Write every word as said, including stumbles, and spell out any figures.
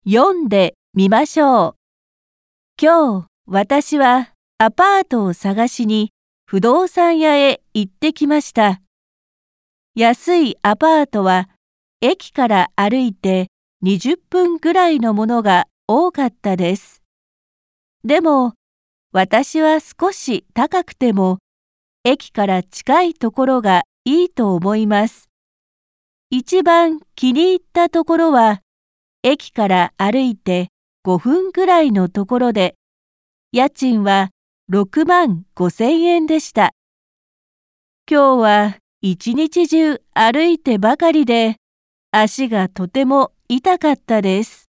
読んでみましょう。今日、私はアパートを探しに不動産屋へ行ってきました。安いアパートは駅から歩いてにじゅっぷんぐらいのものが多かったです。でも、私は少し高くても駅から近いところがいいと思います。一番気に入ったところは、駅から歩いてごふんぐらいのところで、家賃はろくまんごせんえんでした。今日は一日中歩いてばかりで、足がとても痛かったです。